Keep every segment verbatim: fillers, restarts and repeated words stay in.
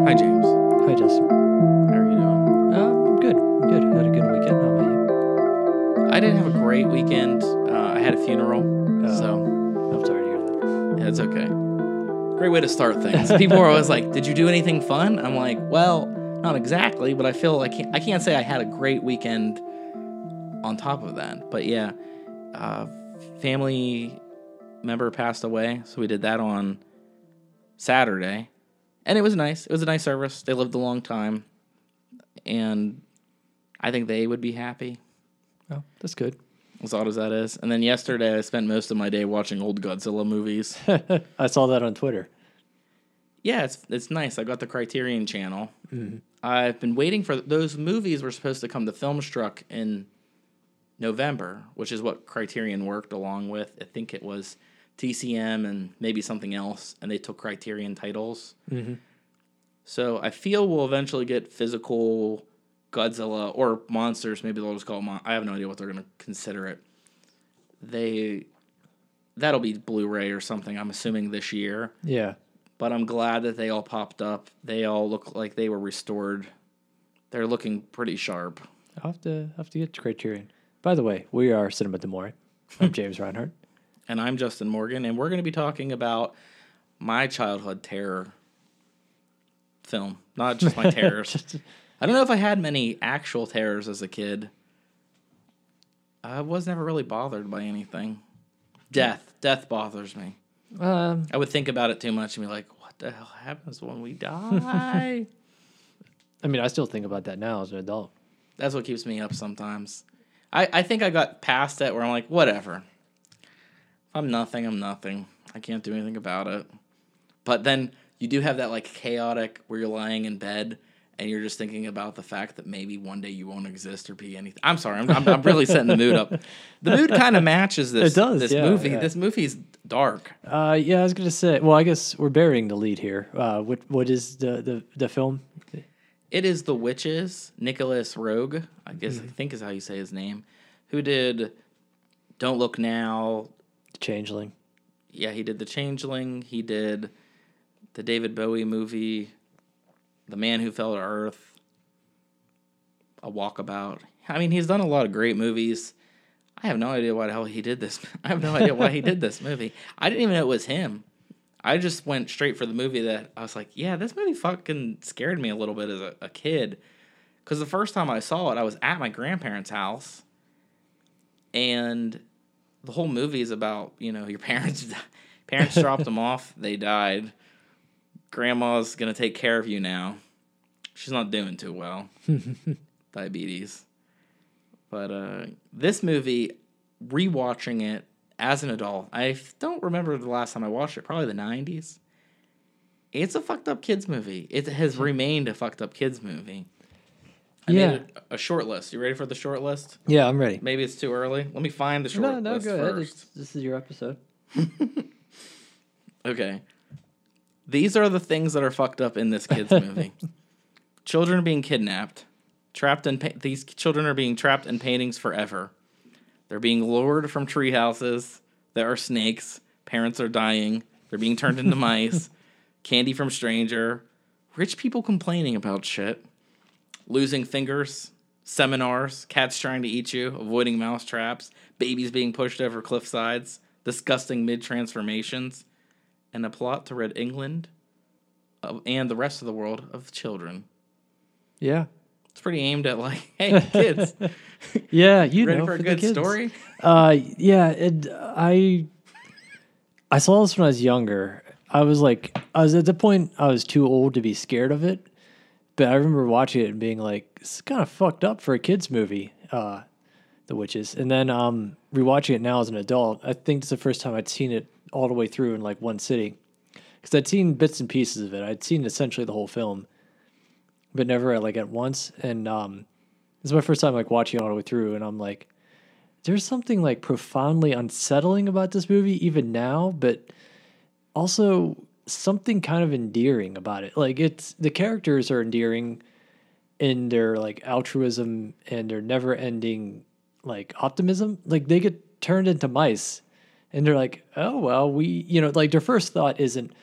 Hi, James. Hi, Justin. How are you doing? Uh, I'm good. I'm good. Had a good weekend. How about you? I didn't have a great weekend. Uh, I had a funeral, Uh, so I'm sorry to hear that. yeah, it's okay. Great way to start things. People are always like, "Did you do anything fun?" I'm like, "Well, not exactly, but I feel like I can't, I can't say I had a great weekend on top of that." But yeah, uh, family member passed away, so we did that on Saturday, and it was nice. It was a nice service. They lived a long time, and I think they would be happy. Oh, that's good. As odd as that is. And then yesterday, I spent most of my day watching old Godzilla movies. I saw that on Twitter. Yeah, it's it's nice. I got the Criterion channel. Mm-hmm. I've been waiting for those movies. Were supposed to come to Filmstruck in November, which is what Criterion worked along with. I think it was T C M and maybe something else, and they took Criterion titles. Mm-hmm. So I feel we'll eventually get physical Godzilla or monsters. Maybe they'll just call it mon- I have no idea what they're going to consider it. They that'll be Blu-ray or something, I'm assuming, this year. Yeah. But I'm glad that they all popped up. They all look like they were restored. They're looking pretty sharp. I'll have to have to get to Criterion. By the way, we are Cinema Demore. I'm James Reinhardt. And I'm Justin Morgan, and we're going to be talking about my childhood terror film, not just my terrors. Just- I don't know if I had many actual terrors as a kid. I was never really bothered by anything. Death. Death bothers me. um, I would think about it too much and be like, what the hell happens when we die? I mean, I still think about that now as an adult. That's what keeps me up sometimes. I, I think I got past it where I'm like, whatever. If I'm nothing, I'm nothing. I can't do anything about it. But then you do have that like chaotic where you're lying in bed and you're just thinking about the fact that maybe one day you won't exist or be anything. I'm sorry, I'm, I'm, I'm really setting the mood up. The mood kind of matches this. It does, This yeah, movie. yeah. This movie's dark. Uh, yeah, I was gonna say. Well, I guess we're burying the lead here. Uh, what what is the the, the film? It is The Witches. Nicholas Rogue, I guess Mm-hmm. I think is how you say his name, who did Don't Look Now. The Changeling. Yeah, he did The Changeling. He did the David Bowie movie, The Man Who Fell to Earth, A Walkabout. I mean, he's done a lot of great movies. I have no idea why the hell he did this. I have no idea why he did this movie. I didn't even know it was him. I just went straight for the movie that I was like, yeah, this movie fucking scared me a little bit as a, a kid. Because the first time I saw it, I was at my grandparents' house. And the whole movie is about, you know, your parents parents dropped them off. They died. Grandma's going to take care of you now. She's not doing too well. Diabetes. But uh, this movie, rewatching it as an adult, I don't remember the last time I watched it. Probably the nineties. It's a fucked up kids movie. It has remained a fucked up kids movie. I Yeah. made a, a short list. You ready for the short list? Yeah, I'm ready. Maybe it's too early. Let me find the short No, no, list go ahead. first. It's, this is your episode. Okay. These are the things that are fucked up in this kids movie. Children being kidnapped. Trapped in pa- these children are being trapped in paintings forever. They're being lured from tree houses. There are snakes. Parents are dying. They're being turned into mice. Candy from stranger. Rich people complaining about shit. Losing fingers. Seminars. Cats trying to eat you. Avoiding mouse traps. Babies being pushed over cliff sides. Disgusting mid-transformations. And a plot to rid England of, and the rest of the world of children. Yeah. It's pretty aimed at like, hey, kids. Yeah, you Ready know, for a the good kids. story? Uh, yeah, it, I I saw this when I was younger. I was like, I was at the point I was too old to be scared of it, but I remember watching it and being like, it's kind of fucked up for a kids movie, uh, The Witches. And then um, rewatching it now as an adult, I think it's the first time I'd seen it all the way through in like one sitting, because I'd seen bits and pieces of it. I'd seen essentially the whole film, but never like at once. And um, this is my first time like watching it all the way through, and I'm like, there's something like profoundly unsettling about this movie even now, but also something kind of endearing about it. Like it's the characters are endearing in their like altruism and their never-ending like optimism. Like they get turned into mice, and they're like, oh well, we, you know, like their first thought isn't,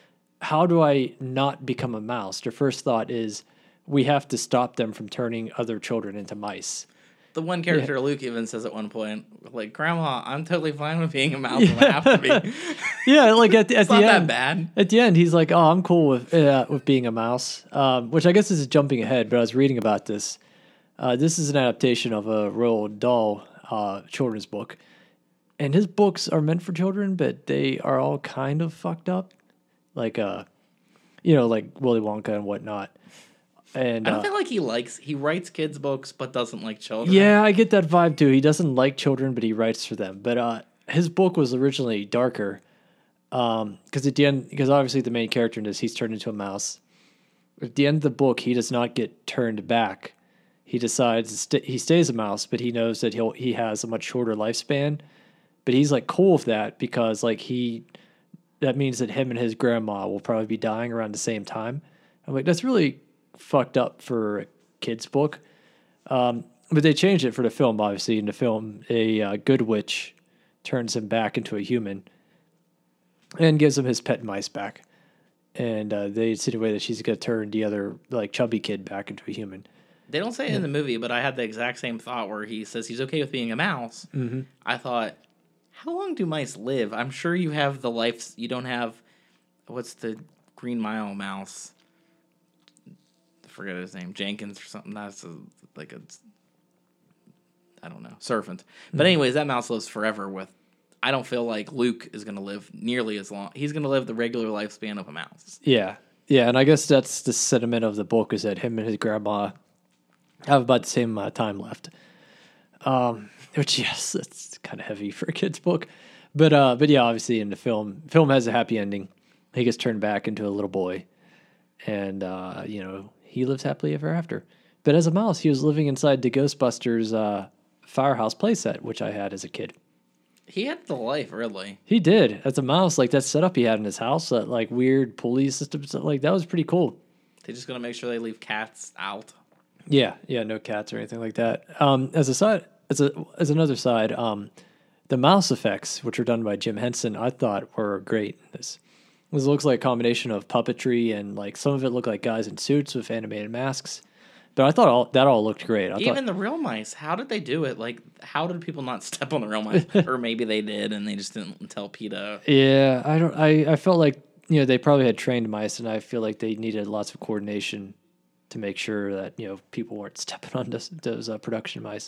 how do I not become a mouse? Their first thought is, we have to stop them from turning other children into mice. The one character, yeah. Luke, even says at one point, like, Grandma, I'm totally fine with being a mouse if I have to be. Yeah, like at, the, at it's the not end. that bad. At the end, he's like, oh, I'm cool with uh, with being a mouse, um, which I guess is jumping ahead, but I was reading about this. Uh, this is an adaptation of a Roald Dahl uh, children's book. And his books are meant for children, but they are all kind of fucked up. Like, uh, you know, like Willy Wonka and whatnot. And I don't uh, feel like he likes, he writes kids' books, but doesn't like children. Yeah, I get that vibe too. He doesn't like children, but he writes for them. But uh, his book was originally darker. Um, because at the end, because obviously the main character in this, he's turned into a mouse. At the end of the book, he does not get turned back. He decides to st- he stays a mouse, but he knows that he'll he has a much shorter lifespan. But he's like cool with that because like he, that means that him and his grandma will probably be dying around the same time. I'm like, that's really fucked up for a kid's book. Um, but they changed it for the film, obviously. In the film, a uh, good witch turns him back into a human and gives him his pet mice back. And uh, they insinuate that she's going to turn the other like chubby kid back into a human. They don't say it in the movie, but I had the exact same thought where he says he's okay with being a mouse. Mm-hmm. I thought, how long do mice live? I'm sure you have the life. You don't have, what's the Green Mile mouse? I forget his name. Jenkins or something. That's a, like a, I don't know, serpent. But Mm-hmm. anyways, that mouse lives forever with, I don't feel like Luke is going to live nearly as long. He's going to live the regular lifespan of a mouse. Yeah. Yeah, and I guess that's the sentiment of the book is that him and his grandma have about the same amount of time left. Um, which, yes, it's kind of heavy for a kid's book. But uh, but yeah, obviously in the film, film has a happy ending. He gets turned back into a little boy. And, uh, you know, he lives happily ever after. But as a mouse, he was living inside the Ghostbusters uh, Firehouse playset, which I had as a kid. He had the life, really. He did. As a mouse, like that setup he had in his house, that like weird pulley system, like that was pretty cool. They're just going to make sure they leave cats out. Yeah, yeah, no cats or anything like that. Um, as a side, as a as another side, um, the mouse effects, which were done by Jim Henson, I thought were great. This this looks like a combination of puppetry and like some of it looked like guys in suits with animated masks. But I thought all that all looked great. I Even thought, the real mice, how did they do it? Like, how did people not step on the real mice? Or maybe they did and they just didn't tell PETA. Yeah, I don't. I, I felt like you know they probably had trained mice, and I feel like they needed lots of coordination to make sure that you know people weren't stepping on those, those uh, production mice.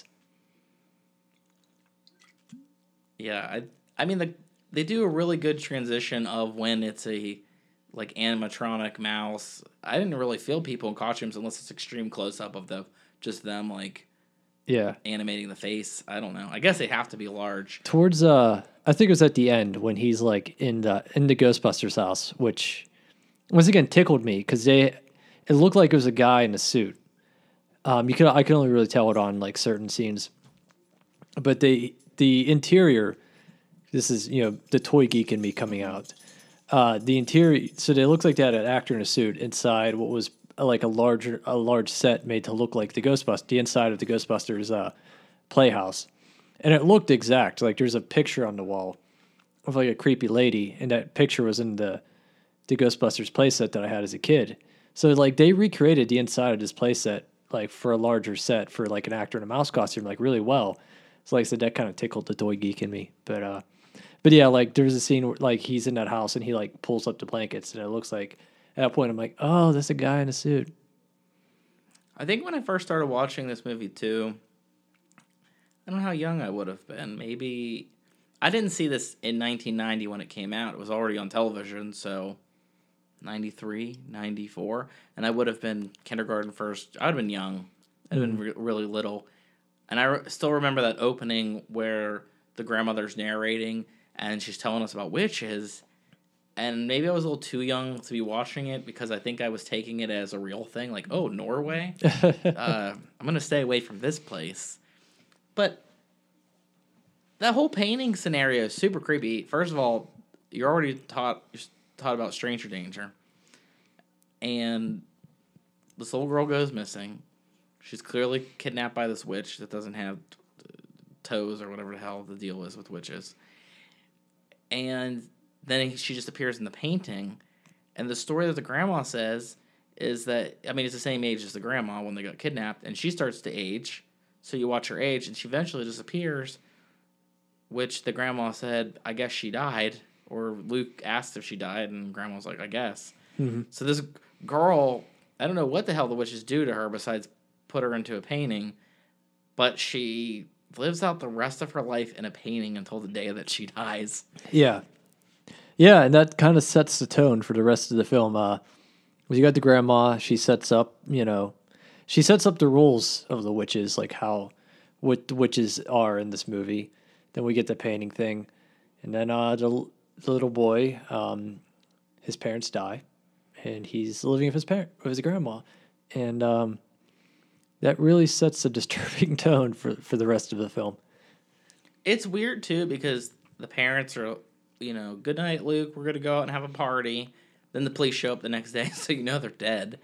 Yeah, I I mean the they do a really good transition of when it's a like animatronic mouse. I didn't really feel people in costumes unless it's extreme close up of the just them like Yeah, animating the face. I don't know. I guess they have to be large. towards uh, I think it was at the end when he's like in the in the Ghostbusters house, which once again tickled me because they it looked like it was a guy in a suit. Um, you could I could only really tell it on like certain scenes, but the the interior. This is you know the toy geek in me coming out. Uh, the interior, so they looked like they had an actor in a suit inside what was uh, like a larger, a large set made to look like the Ghostbusters, the inside of the Ghostbusters uh, playhouse, and it looked exact. Like there's a picture on the wall of like a creepy lady, and that picture was in the the Ghostbusters playset that I had as a kid. So like they recreated the inside of this playset like for a larger set for like an actor in a mouse costume like really well. So like I said, that kind of tickled the toy geek in me, but uh. But yeah, like there's a scene where like he's in that house and he like pulls up the blankets and it looks like at that point I'm like, oh, that's a guy in a suit. I think when I first started watching this movie too, I don't know how young I would have been. Maybe I didn't see this in nineteen ninety when it came out. It was already on television, so ninety-three, ninety-four, and I would have been kindergarten first. I would have been young. I'd have been re- really little. And I re- still remember that opening where the grandmother's narrating and she's telling us about witches. And maybe I was a little too young to be watching it because I think I was taking it as a real thing. Like, oh, Norway? uh, I'm going to stay away from this place. But that whole painting scenario is super creepy. First of all, you're already taught, you're taught about stranger danger. And this little girl goes missing. She's clearly kidnapped by this witch that doesn't have toes or whatever the hell the deal is with witches. And then she just appears in the painting, And the story that the grandma says is that, I mean, it's the same age as the grandma when they got kidnapped, and she starts to age. So you watch her age, and she eventually disappears, which the grandma said, I guess she died. Or Luke asked if she died, and grandma was like, I guess. Mm-hmm. So this girl, I don't know what the hell the witches do to her besides put her into a painting, but she lives out the rest of her life in a painting until the day that she dies. Yeah. Yeah, and that kind of sets the tone for the rest of the film. Uh, you got the grandma, she sets up, you know, she sets up the rules of the witches, like how, what the witches are in this movie. Then we get the painting thing. And then uh, the, the little boy, um, his parents die, and he's living with his parent, with his grandma. And um, that really sets a disturbing tone for, for the rest of the film. It's weird, too, because the parents are, you know, good night, Luke, we're going to go out and have a party. Then the police show up the next day, so you know they're dead.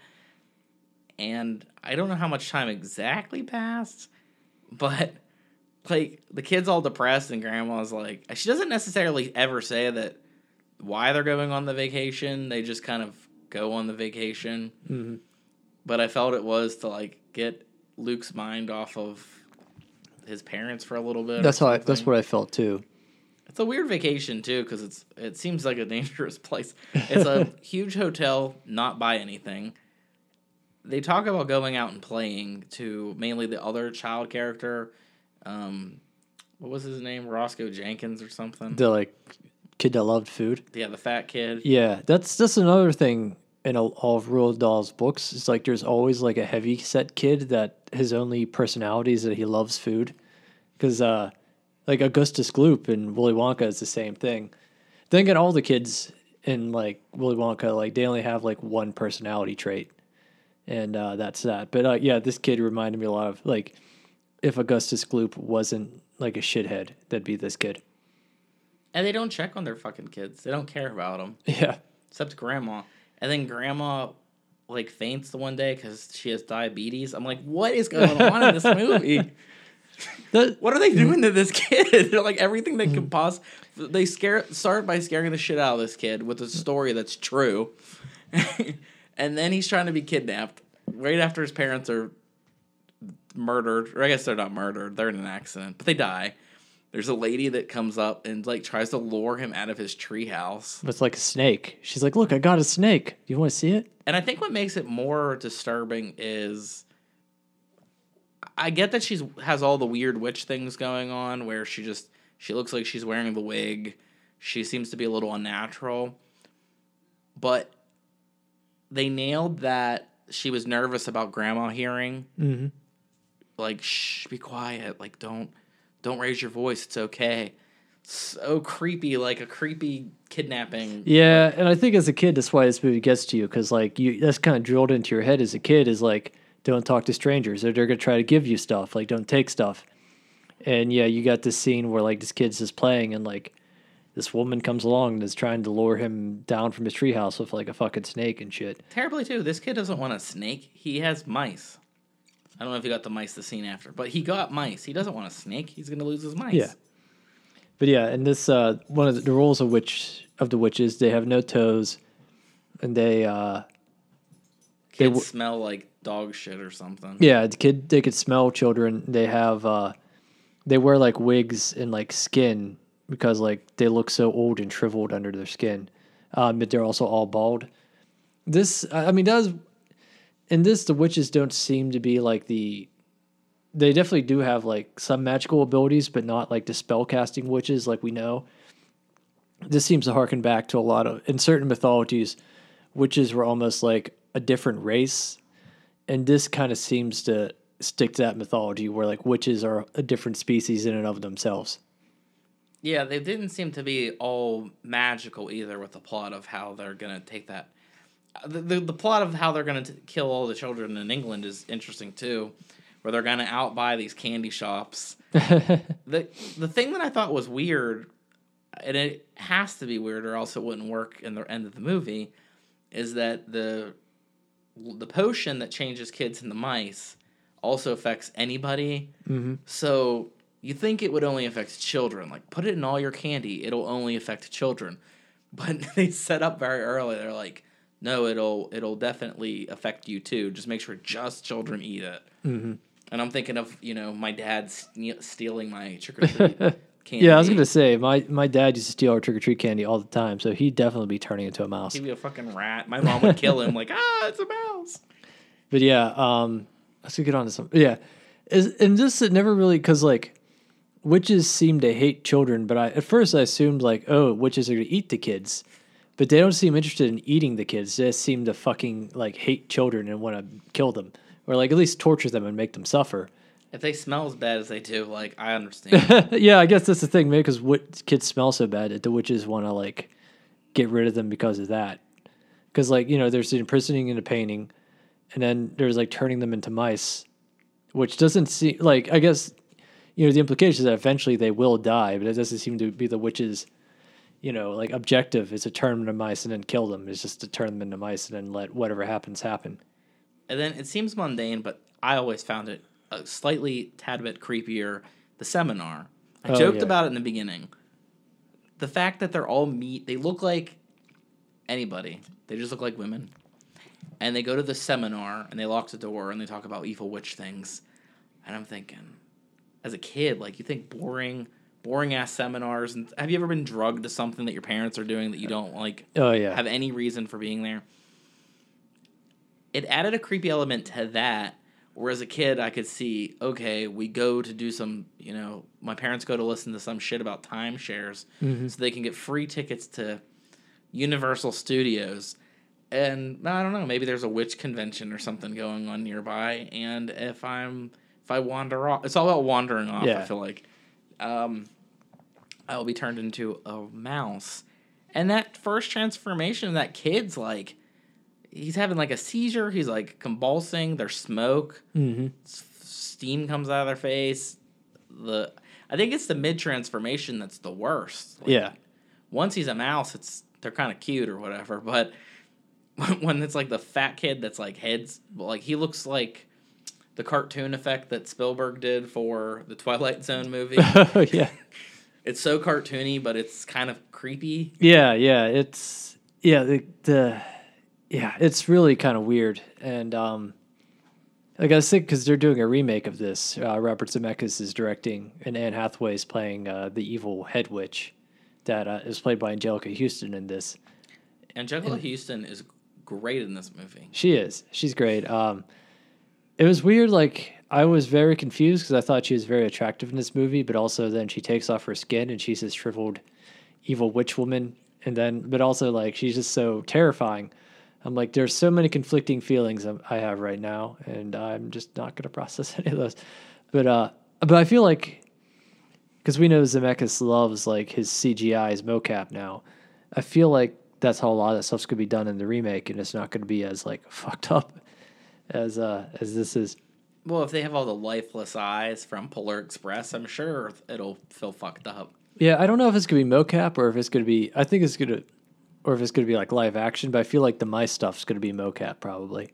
And I don't know how much time exactly passed, but, like, the kid's all depressed, and grandma's like, she doesn't necessarily ever say that why they're going on the vacation. They just kind of go on the vacation. Mm-hmm. But I felt it was to, like, get Luke's mind off of his parents for a little bit. That's how I, that's what I felt, too. It's a weird vacation, too, because it's it seems like a dangerous place. It's a huge hotel, not by anything. They talk about going out and playing to mainly the other child character. Um, what was his name? Roscoe Jenkins or something? The, like, kid that loved food. Yeah, the fat kid. Yeah, that's that's another thing in a, all of Roald Dahl's books. It's like there's always, like, a heavy-set kid that his only personality is that he loves food. Because, uh... like, Augustus Gloop in Willy Wonka is the same thing. Then again, all the kids in, like, Willy Wonka, like, they only have, like, one personality trait. And uh, that's that. But, uh, yeah, this kid reminded me a lot of, like, if Augustus Gloop wasn't, like, a shithead, that'd be this kid. And they don't check on their fucking kids. They don't care about them. Yeah. Except Grandma. And then Grandma, like, faints the one day because she has diabetes. I'm like, what is going on in this movie? That, what are they doing to this kid? They're like everything they could possibly. They scare start by scaring the shit out of this kid with a story that's true, and then he's trying to be kidnapped right after his parents are murdered. Or I guess they're not murdered; they're in an accident, but they die. There's a lady that comes up and like tries to lure him out of his treehouse. it's like a snake. She's like, "Look, I got a snake. Do you want to see it?" And I think what makes it more disturbing is. I get that she's has all the weird witch things going on where she just she looks like she's wearing the wig. She seems to be a little unnatural. But they nailed that she was nervous about grandma hearing. Mm-hmm. Like, shh, be quiet. Like, don't don't raise your voice. It's okay. So creepy, like a creepy kidnapping. Yeah, and I think as a kid, that's why this movie gets to you, because like you, that's kind of drilled into your head as a kid. Is like, don't talk to strangers, or they're gonna try to give you stuff. Like, don't take stuff. And yeah, you got this scene where like this kid's just playing, and like this woman comes along and is trying to lure him down from his treehouse with like a fucking snake and shit. Terribly too. This kid doesn't want a snake. He has mice. I don't know if he got the mice the scene after, but he got mice. He doesn't want a snake. He's gonna lose his mice. Yeah. But yeah, and this uh, one of the, the rules of witch of the witches, they have no toes, and they uh, Kids they w- smell like dog shit or something. Yeah, the kid they could smell children. They have uh, they wear like wigs and like skin because like they look so old and shriveled under their skin. Um, but they're also all bald. This I mean does in this the witches don't seem to be like the. They definitely do have like some magical abilities, but not like the spell casting witches like we know. This seems to harken back to a lot of in certain mythologies, witches were almost like a different race. And this kind of seems to stick to that mythology where like witches are a different species in and of themselves. Yeah, they didn't seem to be all magical either with the plot of how they're going to take that. The, the, the plot of how they're going to kill all the children in England is interesting too, where they're going to outbuy these candy shops. the The thing that I thought was weird, and it has to be weird or else it wouldn't work in the end of the movie, is that the the potion that changes kids into mice also affects anybody. Mm-hmm. So you think it would only affect children. Like, put it in all your candy. It'll only affect children. But they set up very early. They're like, no, it'll it'll definitely affect you too. Just make sure just children eat it. Mm-hmm. And I'm thinking of, you know, my dad sne- stealing my trick or treat candy. Yeah, I was gonna say my, my dad used to steal our trick or treat candy all the time, so he'd definitely be turning into a mouse. He'd be a fucking rat. My mom would kill him like, ah, it's a mouse. But yeah, um, let's get on to some. Yeah, Is, and this it never really because like witches seem to hate children, but I at first I assumed like, oh, witches are gonna eat the kids, but they don't seem interested in eating the kids. They just seem to fucking like hate children and want to kill them, or like at least torture them and make them suffer. If they smell as bad as they do, like, I understand. Yeah, I guess that's the thing, maybe because what kids smell so bad that the witches want to like get rid of them because of that. Because like you know, there's the imprisoning and the painting, and then there's like turning them into mice, which doesn't seem like I guess you know the implication is that eventually they will die, but it doesn't seem to be the witches. You know, like objective is to turn them into mice and then kill them. It's just to turn them into mice and then let whatever happens happen. And then it seems mundane, but I always found it a slightly tad bit creepier. The seminar. I Oh, joked yeah. about it in the beginning. The fact that they're all meat, they look like anybody. They just look like women. And they go to the seminar and they lock the door and they talk about evil witch things. And I'm thinking, as a kid, like you think boring, boring ass seminars. And have you ever been drugged to something that your parents are doing that you don't like? Oh yeah, Have any reason for being there? It added a creepy element to that. Where as a kid, I could see, okay, we go to do some, you know, my parents go to listen to some shit about timeshares mm-hmm. so they can get free tickets to Universal Studios. And I don't know, maybe there's a witch convention or something going on nearby. And if I'm, if I wander off, it's all about wandering off, Yeah. I feel like. Um, I will be turned into a mouse. And that first transformation, that kid's like, he's having like a seizure. He's like convulsing. There's smoke. Mm-hmm. S- steam comes out of their face. The I think it's the mid transformation that's the worst. Like, Yeah. Once he's a mouse, it's they're kind of cute or whatever. But when it's like the fat kid that's like heads, like he looks like the cartoon effect that Spielberg did for the Twilight Zone movie. Oh yeah. It's so cartoony, but it's kind of creepy. Yeah, yeah. It's yeah the the. Yeah, it's really kind of weird, and um, like I was thinking, because they're doing a remake of this. Uh, Robert Zemeckis is directing, and Anne Hathaway is playing uh, the evil head witch that uh, is played by Angelica Houston in this. Angelica Houston is great in this movie. She is. She's great. Um, it was weird. Like I was very confused because I thought she was very attractive in this movie, but also then she takes off her skin and she's this shriveled, evil witch woman, and then but also like she's just so terrifying. I'm like, there's so many conflicting feelings I have right now, and I'm just not going to process any of those. But uh, but I feel like, because we know Zemeckis loves like his C G I, his mocap now, I feel like that's how a lot of that stuff's going to be done in the remake, and it's not going to be as like fucked up as uh as this is. Well, if they have all the lifeless eyes from Polar Express, I'm sure it'll feel fucked up. Yeah, I don't know if it's going to be mocap or if it's going to be. I think it's going to. Or if it's going to be like live action, but I feel like the mice stuff's going to be mocap probably.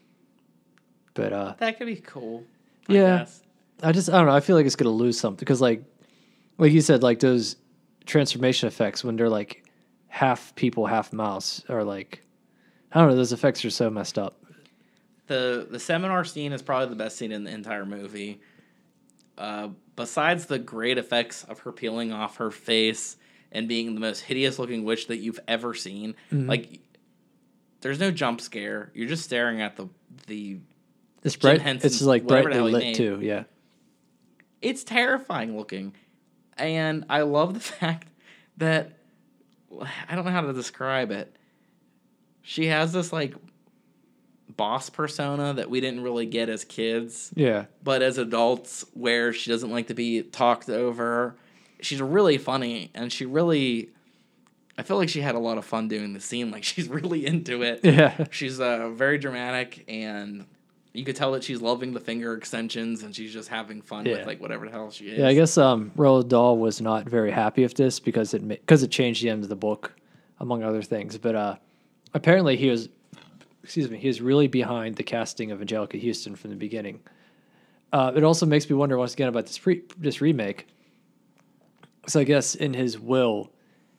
But uh, That could be cool. I yeah, guess. I just I don't know. I feel like it's going to lose something because like, like you said, like those transformation effects when they're like half people, half mouse, are like, I don't know. Those effects are so messed up. The the seminar scene is probably the best scene in the entire movie. Uh, besides the great effects of her peeling off her face and being the most hideous looking witch that you've ever seen. Mm-hmm. Like, there's no jump scare. You're just staring at the the. It's Jim bright. Henson's It's like whatever the brightly hell he lit made. too. Yeah. It's terrifying looking, and I love the fact that I don't know how to describe it. She has this like boss persona that we didn't really get as kids, Yeah. but as adults, where she doesn't like to be talked over. She's really funny, and she really, I feel like she had a lot of fun doing the scene. Like, she's really into it. Yeah. She's uh, very dramatic, and you could tell that she's loving the finger extensions, and she's just having fun Yeah. with, like, whatever the hell she is. Yeah, I guess um, Roald Dahl was not very happy with this because it because it changed the end of the book, among other things. But uh, apparently he was, excuse me, he was really behind the casting of Angelica Houston from the beginning. Uh, it also makes me wonder once again about this pre- this remake. So I guess in his will,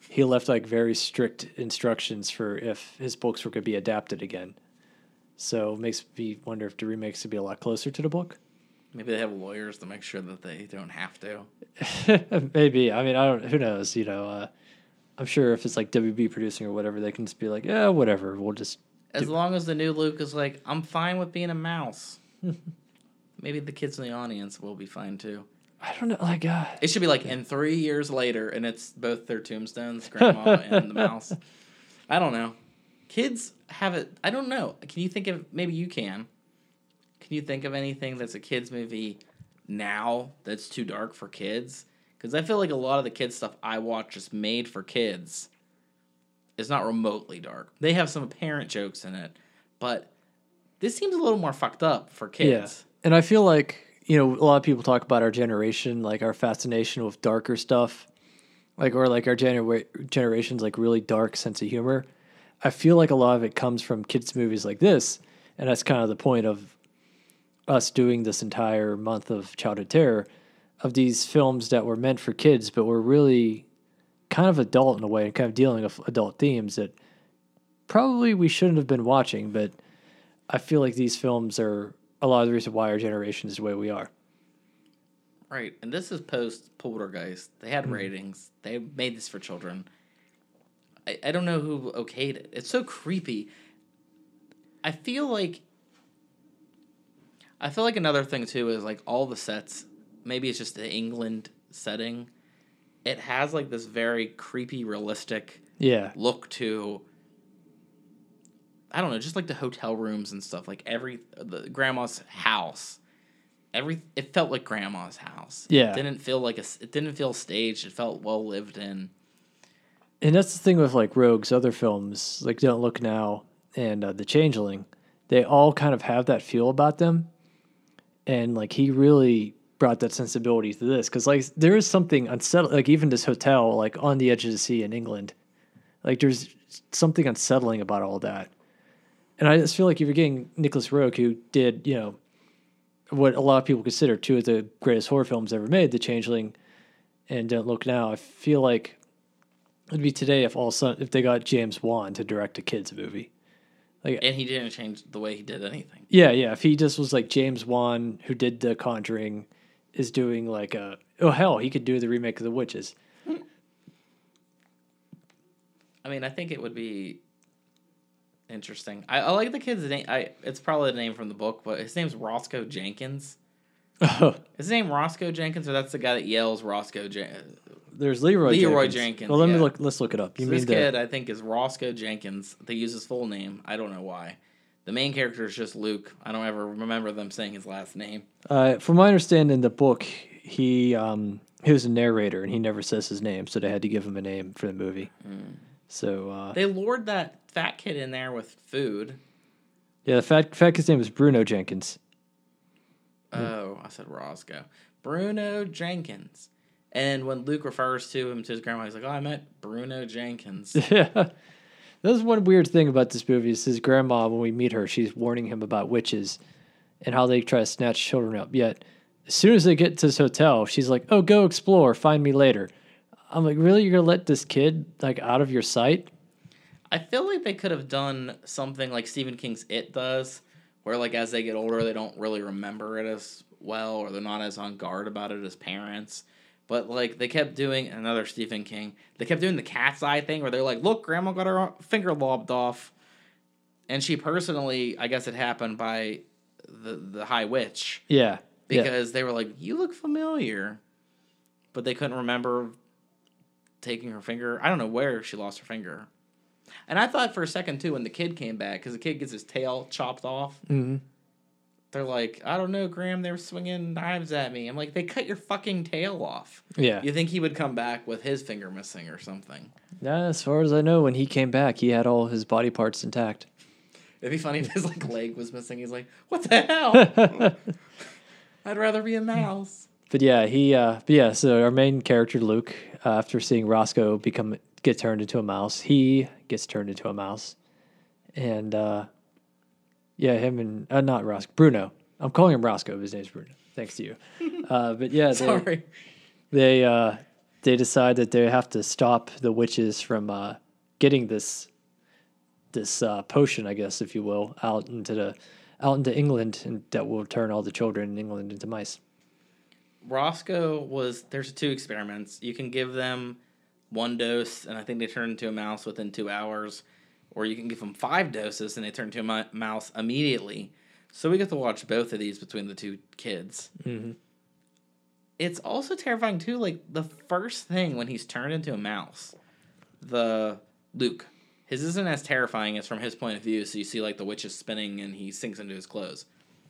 he left like very strict instructions for if his books were going to be adapted again. So it makes me wonder if the remakes would be a lot closer to the book. Maybe they have lawyers to make sure that they don't have to. Maybe. I mean, I don't. Who knows? You know, uh, I'm sure if it's like W B producing or whatever, they can just be like, yeah, whatever. We'll just. As do- long as the new Luke is like, I'm fine with being a mouse. Maybe the kids in the audience will be fine too. I don't know. Like, uh, It should be like in three years later, and it's both their tombstones, grandma and the mouse. I don't know. Kids have it. I don't know. Can you think of, maybe you can. Can you think of anything that's a kids movie now that's too dark for kids? Because I feel like a lot of the kids stuff I watch is made for kids. It's not remotely dark. They have some apparent jokes in it, but this seems a little more fucked up for kids. yeah. And I feel like, you know, a lot of people talk about our generation, like our fascination with darker stuff, like, or like our genera- generation's like really dark sense of humor. I feel like a lot of it comes from kids' movies like this, and that's kind of the point of us doing this entire month of childhood terror, of these films that were meant for kids, but were really kind of adult in a way, and kind of dealing with adult themes that probably we shouldn't have been watching. But I feel like these films are a lot of the reason why our generation is the way we are. Right, and this is post Poltergeist. They had ratings. They made this for children. I, I don't know who okayed it. It's so creepy. I feel like I feel like another thing too is like all the sets. Maybe it's just the England setting. It has like this very creepy, realistic Yeah. look to. I don't know, just like the hotel rooms and stuff. Like every the grandma's house. Every it felt like grandma's house. Yeah. It didn't feel like a. It didn't feel staged. It felt well lived in. And that's the thing with like Rogue's other films, like Don't Look Now and uh, The Changeling. They all kind of have that feel about them. And like he really brought that sensibility to this. Because like there is something unsettling, like even this hotel, like on the edge of the sea in England. Like there's something unsettling about all that. And I just feel like if you're getting Nicholas Roeg, who did, you know, what a lot of people consider two of the greatest horror films ever made, The Changeling and Don't Look Now, I feel like it'd be today if all son, if they got James Wan to direct a kids movie. Like, And he didn't change the way he did anything. yeah, yeah. If he just was like James Wan, who did The Conjuring, is doing like a oh hell, he could do the remake of The Witches. I mean, I think it would be interesting. I, I like the kid's name. I it's probably the name from the book, but his name's Roscoe Jenkins. Oh, Is his name Roscoe Jenkins, or that's the guy that yells Roscoe Jenkins? there's Leroy. Leroy Jenkins. Jenkins, Well, let me yeah. look. Let's look it up. You So mean this the, kid, I think, is Roscoe Jenkins. They use his full name. I don't know why. The main character is just Luke. I don't ever remember them saying his last name. Uh, from my understanding, in the book, he um, he was a narrator and he never says his name, so they had to give him a name for the movie. Mm. So uh, They lured that fat kid in there with food. yeah, the fat fat kid's name was Bruno Jenkins. Oh, I said Roscoe. Bruno Jenkins. And when Luke refers to him to his grandma, he's like, oh, I met Bruno Jenkins. Yeah. That's one weird thing about this movie is his grandma, when we meet her, she's warning him about witches and how they try to snatch children up. Yet, as soon as they get to this hotel, she's like, oh, go explore, find me later. I'm like, really? You're going to let this kid, like, out of your sight? I feel like they could have done something like Stephen King's It does, where, like, as they get older, they don't really remember it as well, or they're not as on guard about it as parents. But, like, they kept doing, another Stephen King, they kept doing the cat's eye thing where they're like, look, Grandma got her finger lobbed off. And she personally, I guess it happened by the, the High Witch. Yeah. Because yeah. they were like, you look familiar. But they couldn't remember taking her finger. I don't know where she lost her finger. And I thought for a second, too, when the kid came back, because the kid gets his tail chopped off. Mm-hmm. They're like, I don't know, Graham, they were swinging knives at me. I'm like, they cut your fucking tail off. Yeah. You think he would come back with his finger missing or something? Yeah, as far as I know, when he came back, he had all his body parts intact. It'd be funny if his like leg was missing. He's like, what the hell? I'd rather be a mouse. But yeah, he, uh, but yeah, so our main character, Luke, uh, after seeing Roscoe become, get turned into a mouse, he gets turned into a mouse. And, uh, yeah, him and, uh, not Roscoe, Bruno. I'm calling him Roscoe, his name's Bruno. Thanks to you. Uh, but yeah, they, Sorry. they, uh, they decide that they have to stop the witches from uh, getting this this uh, potion, I guess, if you will, out into the out into England, and that will turn all the children in England into mice. Roscoe was, there's two experiments. You can give them one dose, and I think they turn into a mouse within two hours. Or you can give them five doses, and they turn into a mi- mouse immediately. So we get to watch both of these between the two kids. Mm-hmm. It's also terrifying, too, like, the first thing when he's turned into a mouse, the Luke, his isn't as terrifying as from his point of view, so you see, like, the witch is spinning, and he sinks into his clothes.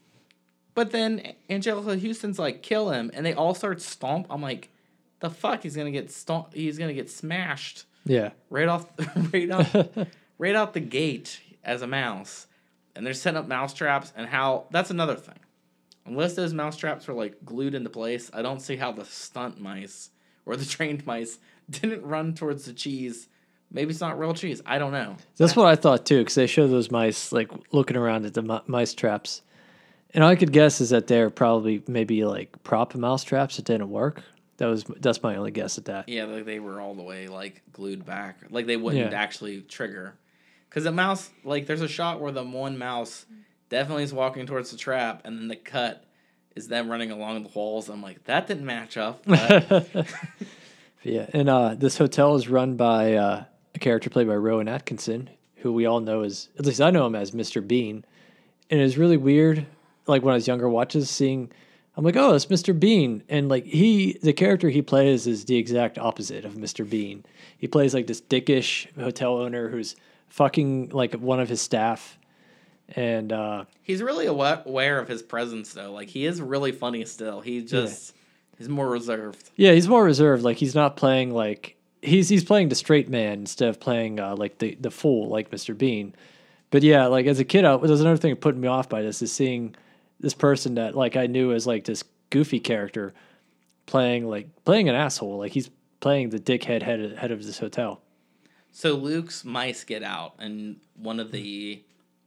But then Angelica Houston's like, kill him, and they all start stomp. I'm like, the fuck? He's gonna get stomp. He's gonna get smashed. Yeah, right off, right off, right out the gate as a mouse. And they're setting up mouse traps, and how that's another thing. Unless those mouse traps were like glued into place, I don't see how the stunt mice or the trained mice didn't run towards the cheese. Maybe it's not real cheese. I don't know. That's what I thought too, because they show those mice like looking around at the mi- mice traps. And all I could guess is that they're probably maybe like prop mouse traps that didn't work. That was that's my only guess at that. Yeah, like they were all the way like glued back, like they wouldn't Yeah. actually trigger. Because the mouse, like there's a shot where the one mouse definitely is walking towards the trap, and then the cut is them running along the walls. I'm like, that didn't match up. But Yeah, and uh, this hotel is run by uh, a character played by Rowan Atkinson, who we all know as, at least I know him as Mister Bean. And it's really weird, like when I was younger, watches seeing, I'm like, oh, it's Mister Bean. And like he, the character he plays is the exact opposite of Mister Bean. He plays like this dickish hotel owner who's fucking like one of his staff. And uh, he's really awa- aware of his presence, though. Like he is really funny still. He just he's more reserved. yeah, he's more reserved. Like he's not playing like he's he's playing the straight man instead of playing uh, like the the fool like Mister Bean. But yeah, like as a kid, I, there's another thing that put me off by this is seeing this person that like I knew as like this goofy character playing like playing an asshole. Like he's playing the dickhead head of, head of this hotel. So Luke's mice get out, and one of the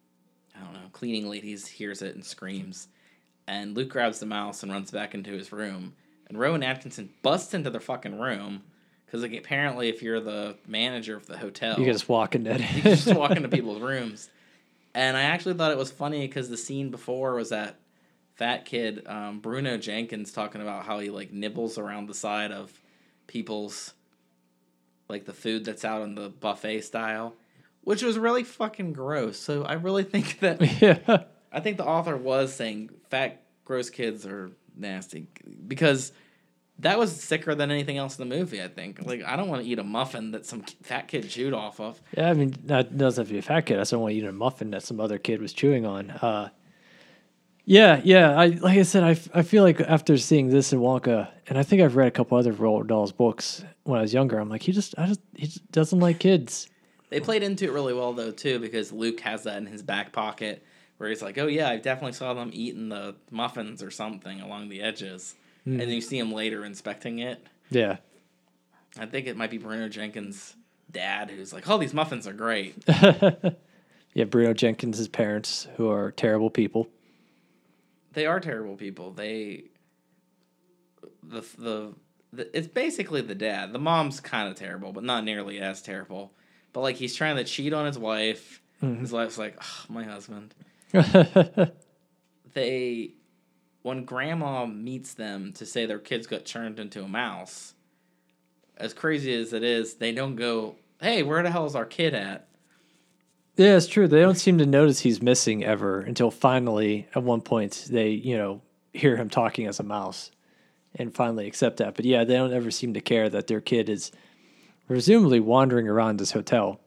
I don't know cleaning ladies hears it and screams, and Luke grabs the mouse and runs back into his room. And Rowan Atkinson busts into their fucking room because like apparently if you're the manager of the hotel, You can just walk into it. you can just walk into people's rooms. And I actually thought it was funny because the scene before was that fat kid, um, Bruno Jenkins, talking about how he like nibbles around the side of people's, like the food that's out in the buffet style, which was really fucking gross. So I really think that, Yeah. I think the author was saying fat, gross kids are nasty because that was sicker than anything else in the movie, I think. Like, I don't want to eat a muffin that some fat kid chewed off of. Yeah, I mean, that doesn't have to be a fat kid. I just don't want to eat a muffin that some other kid was chewing on. Uh, yeah, yeah. I like I said, I, f- I feel like after seeing this in Wonka, and I think I've read a couple other Roald Dahl's books when I was younger. I'm like, he just, I just, he just doesn't like kids. They played into it really well, though, too, because Luke has that in his back pocket where he's like, oh, yeah, I definitely saw them eating the muffins or something along the edges. Mm. And then you see him later inspecting it. Yeah. I think it might be Bruno Jenkins' dad who's like, oh, these muffins are great. Yeah, Bruno Jenkins' parents, who are terrible people. They are terrible people. They, the, the, the it's basically the dad. The mom's kind of terrible, but not nearly as terrible. But, like, he's trying to cheat on his wife. Mm-hmm. His wife's like, oh, my husband. They, when grandma meets them to say their kids got turned into a mouse, as crazy as it is, they don't go, hey, where the hell is our kid at? Yeah, it's true. They don't seem to notice he's missing ever until finally, at one point, they, you know, hear him talking as a mouse and finally accept that. But yeah, they don't ever seem to care that their kid is presumably wandering around this hotel.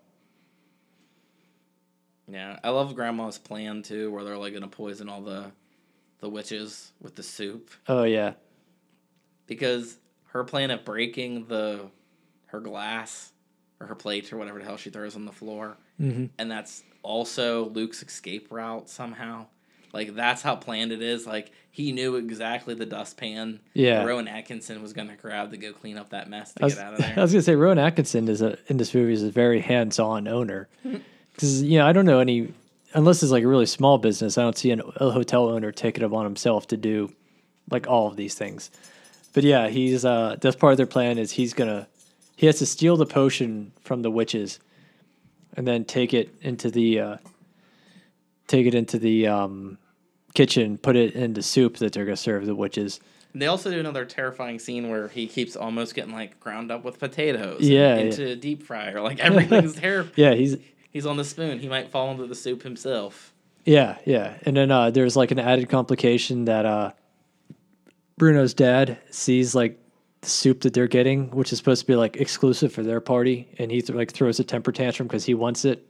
Yeah, I love Grandma's plan, too, where they're, like, going to poison all the the witches with the soup. Oh, yeah. Because her plan of breaking the her glass or her plate or whatever the hell she throws on the floor, mm-hmm. and that's also Luke's escape route somehow. Like, that's how planned it is. Like, he knew exactly the dustpan yeah. Rowan Atkinson was going to grab to go clean up that mess to was, get out of there. I was going to say, Rowan Atkinson is a, in this movie is a very hands-on owner. Because, you know, I don't know any, unless it's like a really small business, I don't see an, a hotel owner taking it upon himself to do like all of these things. but yeah, he's uh, that's part of their plan is he's gonna he has to steal the potion from the witches, and then take it into the uh, take it into the um, kitchen, put it in the soup that they're gonna serve the witches. They also do another terrifying scene where he keeps almost getting like ground up with potatoes. Yeah, into yeah. a deep fryer. Like everything's terrible. Yeah, he's He's on the spoon. He might fall into the soup himself. yeah, yeah. And then uh, there's like an added complication that uh, Bruno's dad sees like the soup that they're getting, which is supposed to be like exclusive for their party, and he th- like throws a temper tantrum because he wants it.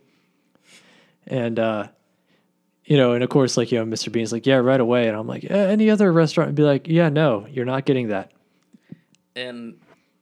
And uh, you know, and of course, like you know, Mister Bean's like, yeah, right away, and I'm like, eh, any other restaurant would be like, yeah, no, you're not getting that. And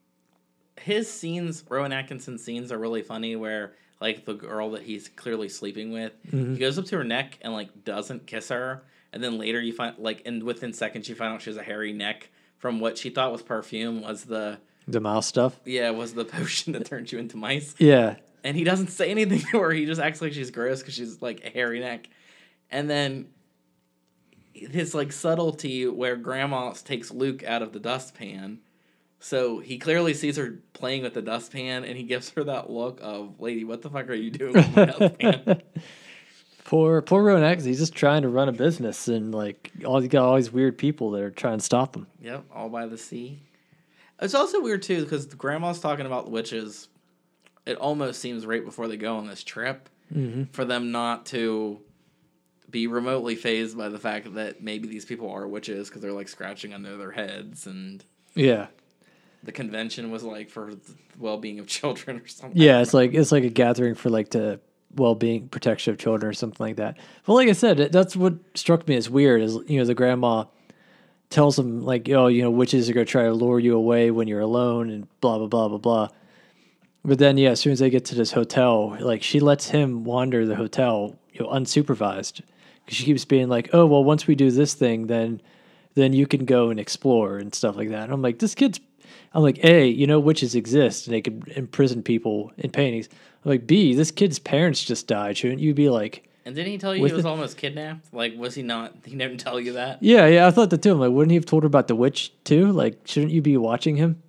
his scenes, Rowan Atkinson's scenes, are really funny. Where like the girl that he's clearly sleeping with, Mm-hmm. he goes up to her neck and like doesn't kiss her, and then later you find like, and within seconds you find out she has a hairy neck from what she thought was perfume was the The mouse stuff. yeah was the potion that turns you into mice. Yeah, And he doesn't say anything to her. He just acts like she's gross because she's like a hairy neck. And then his like subtlety where Grandma takes Luke out of the dustpan. So he clearly sees her playing with the dustpan, and he gives her that look of, lady, what the fuck are you doing with my dustpan? poor poor Rowan Atkinson. He's just trying to run a business, and like all you got all these weird people that are trying to stop him. Yep, all by the sea. It's also weird, too, because Grandma's talking about the witches. It almost seems right before they go on this trip Mm-hmm. for them not to be remotely fazed by the fact that maybe these people are witches because they're like scratching under their heads, and Yeah. the convention was like for the well-being of children or something. Yeah, it's like it's like a gathering for like the well-being protection of children or something like that. But like I said, it- that's what struck me as weird is you know the grandma tells them like oh you know witches are gonna try to lure you away when you're alone and blah blah blah blah blah. But then yeah, as soon as they get to this hotel, like she lets him wander the hotel you know unsupervised because she keeps being like oh well once we do this thing then then you can go and explore and stuff like that. And I'm like this kid's I'm like, A, you know, witches exist and they could imprison people in paintings. I'm like, B, this kid's parents just died. Shouldn't you be like, And didn't he tell you With he was the- almost kidnapped? Like, was he not? He didn't tell you that? yeah, yeah, I thought that too. I'm like, wouldn't he have told her about the witch too? Like, shouldn't you be watching him?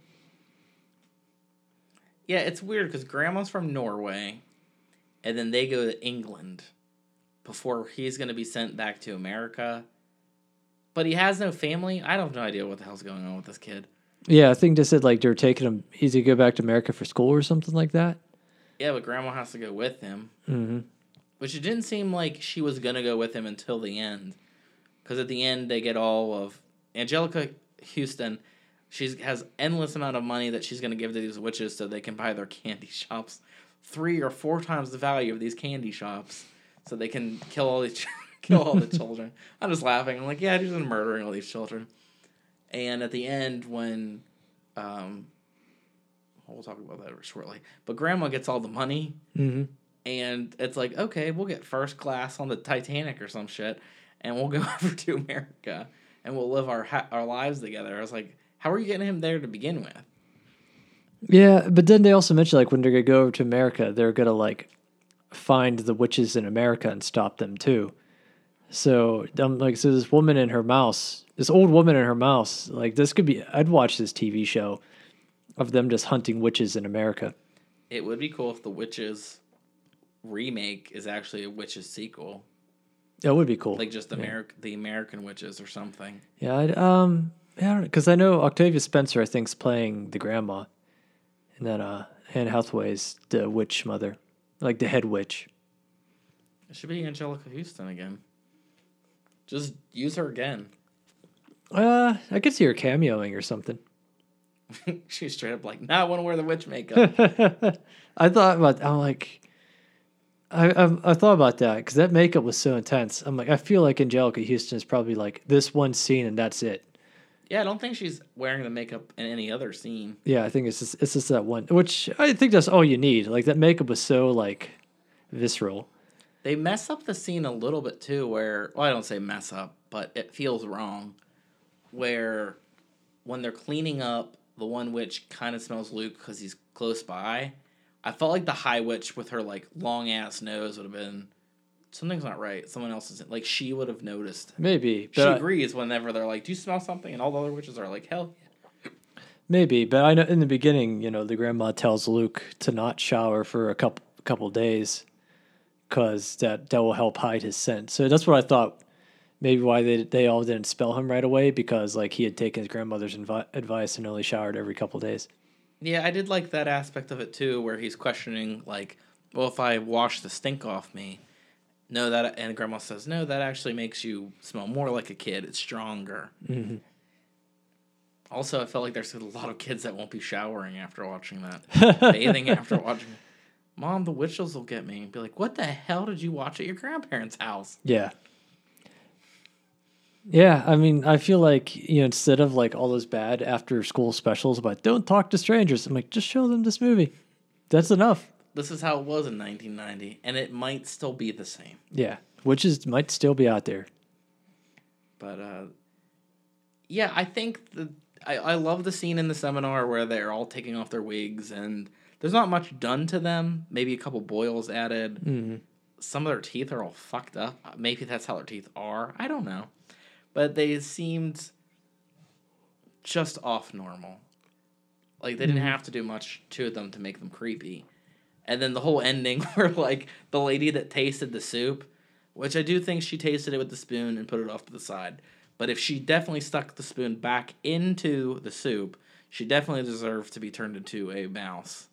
Yeah, it's weird because Grandma's from Norway, and then they go to England before he's going to be sent back to America. But he has no family. I have no idea what the hell's going on with this kid. Yeah, I think they said like they're taking him, he's to go back to America for school or something like that. Yeah, but Grandma has to go with him. Mm-hmm. Which it didn't seem like she was going to go with him until the end. Because at the end, they get all of... Angelica Houston, she has endless amount of money that she's going to give to these witches so they can buy their candy shops. Three or four times the value of these candy shops. So they can kill all these... kill all the children. I'm just laughing. I'm like, yeah, she's been murdering all these children. And at the end, when... Um, we'll talk about that shortly. But Grandma gets all the money... Mm-hmm. And it's like, okay, we'll get first class on the Titanic or some shit, and we'll go over to America, and we'll live our ha- our lives together. I was like, how are you getting him there to begin with? Yeah, but then they also mentioned like when they're gonna go over to America, they're gonna like find the witches in America and stop them too. So um, like so this woman and her mouse, this old woman and her mouse, like this could be I'd watch this T V show of them just hunting witches in America. It would be cool if the Witches remake is actually a Witches sequel, That would be cool. like just America, the American Witches or something. Yeah, I'd, um, yeah, because I know Octavia Spencer, I think's playing the grandma, and then uh, Anne Hathaway's the witch mother, like the head witch. It should be Angelica Houston again. Just use her again. Uh, I could see her cameoing or something. She's straight up like, nah, I want to wear the witch makeup. I thought about. I'm like, I I, I thought about that because that makeup was so intense. I'm like, I feel like Angelica Houston is probably like this one scene and that's it. Yeah, I don't think she's wearing the makeup in any other scene. Yeah, I think it's just, it's just that one, which I think that's all you need. Like that makeup was so like visceral. They mess up the scene a little bit too, where, well, I don't say mess up, but it feels wrong. Where when they're cleaning up, the one witch kind of smells Luke because he's close by. I felt like the high witch with her like long ass nose would have been, something's not right. Someone else is like she would have noticed. Maybe, She but I- agrees whenever they're like, "Do you smell something?" And all the other witches are like, "Hell Maybe, but I know in the beginning, you know, the grandma tells Luke to not shower for a couple couple days because that that will help hide his scent. So that's what I thought. Maybe why they they all didn't spell him right away because like he had taken his grandmother's invi- advice and only showered every couple days. Yeah, I did like that aspect of it too, where he's questioning like, well, if I wash the stink off me, no, that and Grandma says no, that actually makes you smell more like a kid. It's stronger. Mm-hmm. Also, I felt like there's a lot of kids that won't be showering after watching that, bathing after watching. Mom, the witches will get me. And be like, what the hell did you watch at your grandparents' house? Yeah. Yeah, I mean, I feel like, you know, instead of like all those bad after school specials about don't talk to strangers, I'm like, just show them this movie. That's enough. This is how it was in nineteen ninety, and it might still be the same. Yeah, witches might still be out there. But, uh, yeah, I think the I, I love the scene in the seminar where they're all taking off their wigs, and there's not much done to them. Maybe a couple boils added. Mm-hmm. Some of their teeth are all fucked up. Maybe that's how their teeth are. I don't know. But they seemed just off normal. Like, they didn't have to do much to them to make them creepy. And then the whole ending where, like, the lady that tasted the soup, which I do think she tasted it with the spoon and put it off to the side. But if she definitely stuck the spoon back into the soup, she definitely deserved to be turned into a mouse.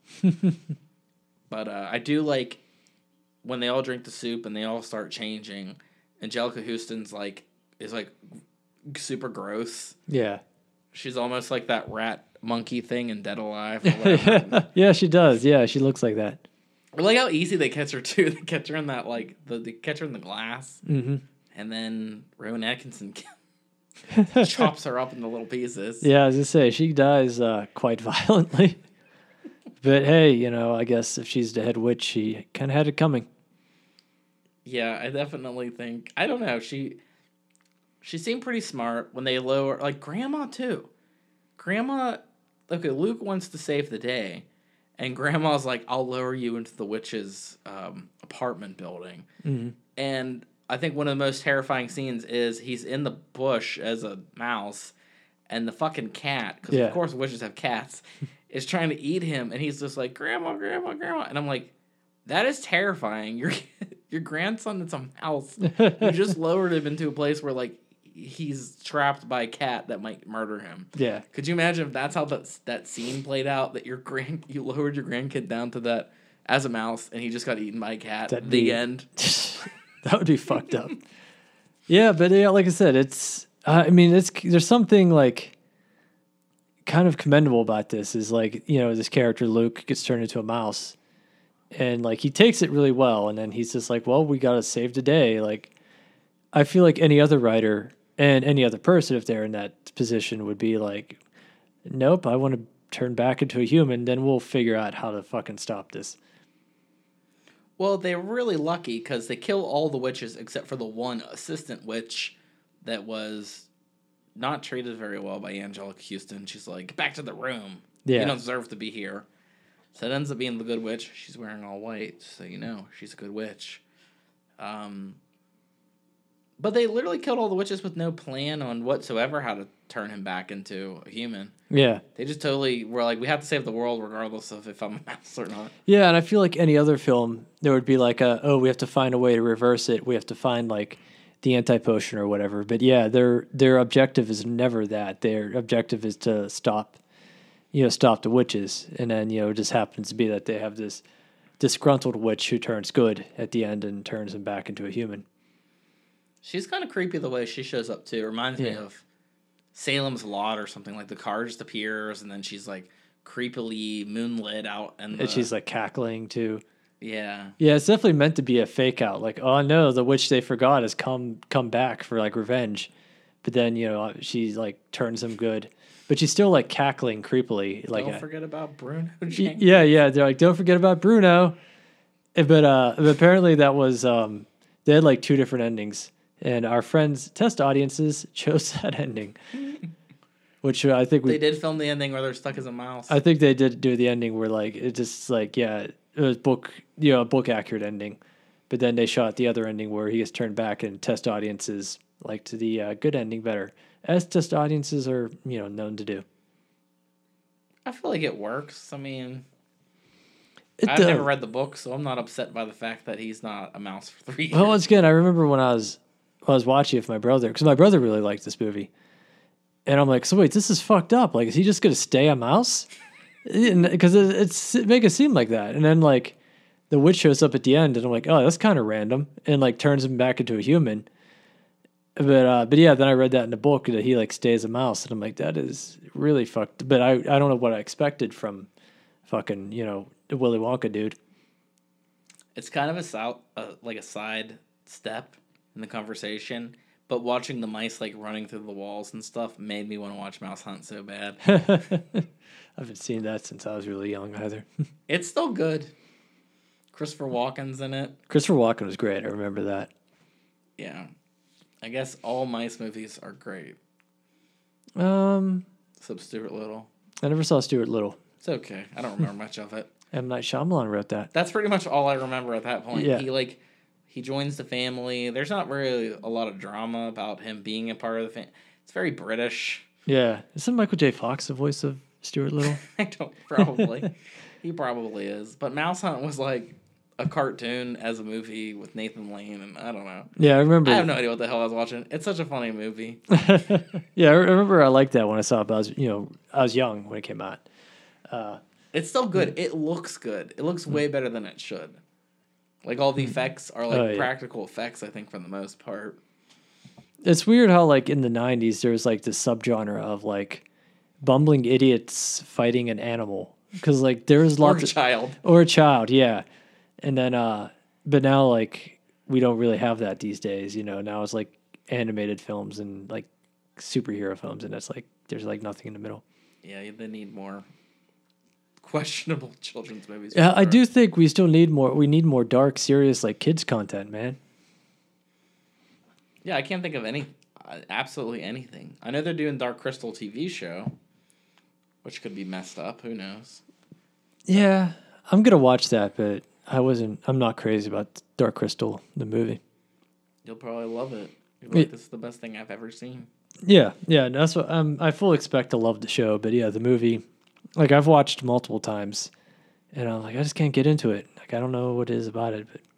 But uh, I do like when they all drink the soup and they all start changing. Angelica Houston's, like, is, like, super gross. Yeah. She's almost like that rat monkey thing in Dead Alive or whatever. Yeah, she does. Yeah, she looks like that. I like how easy they catch her too. They catch her in that like the they catch her in the glass, mm-hmm. and then Rowan Atkinson chops her up into little pieces. Yeah, I was gonna say she dies uh, quite violently. But hey, you know, I guess if she's the head witch, she kind of had it coming. Yeah, I definitely think I don't know. She she seemed pretty smart when they lower like Grandma too. Grandma, okay, Luke wants to save the day. And Grandma's like, I'll lower you into the witch's um, apartment building. Mm-hmm. And I think one of the most terrifying scenes is he's in the bush as a mouse, and the fucking cat, because yeah. of course witches have cats, is trying to eat him, and he's just like, Grandma, Grandma, Grandma. And I'm like, that is terrifying. Your your grandson is a mouse. You just lowered him into a place where, like, he's trapped by a cat that might murder him. Yeah. Could you imagine if that's how that that scene played out? That your grand you lowered your grandkid down to that as a mouse, and he just got eaten by a cat. That'd the be, end. That would be fucked up. Yeah, but yeah, like I said, it's. Uh, I mean, it's there's something like kind of commendable about this. Is like you know this character Luke gets turned into a mouse, and like he takes it really well, and then he's just like, well, we gotta save the day. Like, I feel like any other writer. And any other person, if they're in that position, would be like, nope, I want to turn back into a human, then we'll figure out how to fucking stop this. Well, they're really lucky because they kill all the witches except for the one assistant witch that was not treated very well by Angelica Houston. She's like, get back to the room. Yeah. You don't deserve to be here. So it ends up being the good witch. She's wearing all white, so you know she's a good witch. Um... But they literally killed all the witches with no plan on whatsoever how to turn him back into a human. Yeah. They just totally were like, we have to save the world regardless of if I'm a mouse or not. Yeah, and I feel like any other film, there would be like, a, oh, we have to find a way to reverse it. We have to find like the anti-potion or whatever. But yeah, their their objective is never that. Their objective is to stop, you know, stop the witches. And then, you know, it just happens to be that they have this disgruntled witch who turns good at the end and turns him back into a human. She's kind of creepy the way she shows up, too. It reminds yeah. me of Salem's Lot or something. Like, the car just appears, and then she's, like, creepily moonlit out. And, the... and she's, like, cackling, too. Yeah. Yeah, it's definitely meant to be a fake out. Like, oh, no, the witch they forgot has come come back for, like, revenge. But then, you know, she, like, turns him good. But she's still, like, cackling creepily. Like, don't uh, forget about Bruno. Yeah, yeah. They're like, don't forget about Bruno. But, uh, but apparently that was, um, they had, like, two different endings. And our friends' test audiences chose that ending, which I think we they did film the ending where they're stuck as a mouse. I think they did do the ending where like it just like yeah it was book you know a book accurate ending, but then they shot the other ending where he gets turned back and test audiences liked the uh, good ending better, as test audiences are you know known to do. I feel like it works. I mean, It I've does. never read the book, so I'm not upset by the fact that he's not a mouse for three years. Well, once again, I remember when I was when I was watching it with my brother, because my brother really liked this movie, and I'm like, so wait, this is fucked up. Like, is he just gonna stay a mouse? Because it, it's it make it seem like that, and then like the witch shows up at the end, and I'm like, oh, that's kind of random, and like turns him back into a human. But uh, but yeah, then I read that in the book that he like stays a mouse, and I'm like, that is really fucked. But I I don't know what I expected from fucking you know the Willy Wonka dude. It's kind of a sou- uh, like a side step in the conversation, but watching the mice like running through the walls and stuff made me want to watch Mouse Hunt so bad. I haven't seen that since I was really young either. It's still good. Christopher Walken's in it. Christopher Walken was great. I remember that. Yeah. I guess all mice movies are great. Um, Except Stuart Little. I never saw Stuart Little. It's okay. I don't remember much of it. M. Night Shyamalan wrote that. That's pretty much all I remember at that point. Yeah. He like he joins the family. There's not really a lot of drama about him being a part of the family. It's very British. Yeah. Isn't Michael J. Fox the voice of Stuart Little? I don't probably. He probably is. But Mouse Hunt was like a cartoon as a movie with Nathan Lane, and I don't know. Yeah, I remember. I have no idea what the hell I was watching. It's such a funny movie. Yeah, I remember I liked that when I saw it, but I was, you know, I was young when it came out. Uh, It's still good. It looks good. It looks way better than it should. Like all the effects are like Oh, yeah. practical effects, I think, for the most part. It's weird how, like, in the nineties, there was, like, this subgenre of, like, bumbling idiots fighting an animal. Because, like, there was Or lots a of... child. Or a child, yeah. And then, uh, but now, like, we don't really have that these days, you know. Now it's, like, animated films and, like, superhero films, and it's, like, there's, like, nothing in the middle. Yeah, they need more questionable children's movies. Yeah, I do think we still need more. We need more dark, serious, like, kids content, man. Yeah, I can't think of any, uh, absolutely anything. I know they're doing Dark Crystal T V show, which could be messed up. Who knows? Yeah, I'm gonna watch that, but I wasn't. I'm not crazy about Dark Crystal, the movie. You'll probably love it. You'll be like, It- this is the best thing I've ever seen. Yeah, yeah, that's what um, I fully expect to love the show, but yeah, the movie, like I've watched multiple times, and I'm like, I just can't get into it. Like I don't know what it is about it, but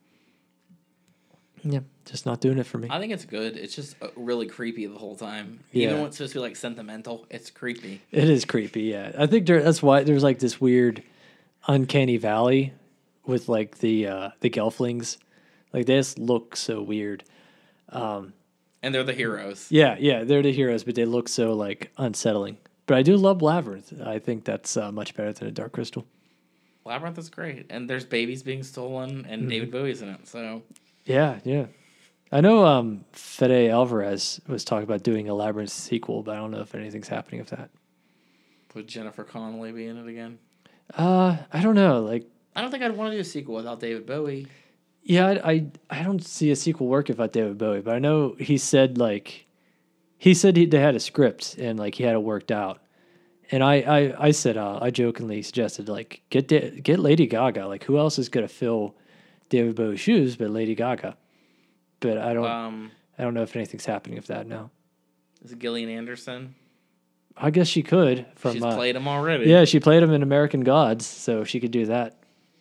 yeah, just not doing it for me. I think it's good. It's just uh, really creepy the whole time. Yeah. Even when it's supposed to be like sentimental, it's creepy. It is creepy, yeah. I think there, that's why there's like this weird, uncanny valley with like the uh, the Gelflings, like they just look so weird. Um, And they're the heroes. Yeah, yeah, they're the heroes, but they look so like unsettling. But I do love Labyrinth. I think that's uh, much better than a Dark Crystal. Labyrinth is great. And there's babies being stolen, and Mm-hmm. David Bowie's in it. So Yeah, yeah. I know um, Fede Alvarez was talking about doing a Labyrinth sequel, but I don't know if anything's happening with that. would Jennifer Connelly be in it again? Uh, I don't know. Like, I don't think I'd want to do a sequel without David Bowie. yeah, I, I I don't see a sequel work without David Bowie, but I know he said like he said he, they had a script and like he had it worked out, and I I, I said uh, I jokingly suggested like get da- get Lady Gaga. Like who else is gonna fill David Bowie's shoes but Lady Gaga? But I don't Um, I don't know if anything's happening with that now. is it Gillian Anderson? I guess she could from She's uh, played him already. yeah, she played him in American Gods, so she could do that.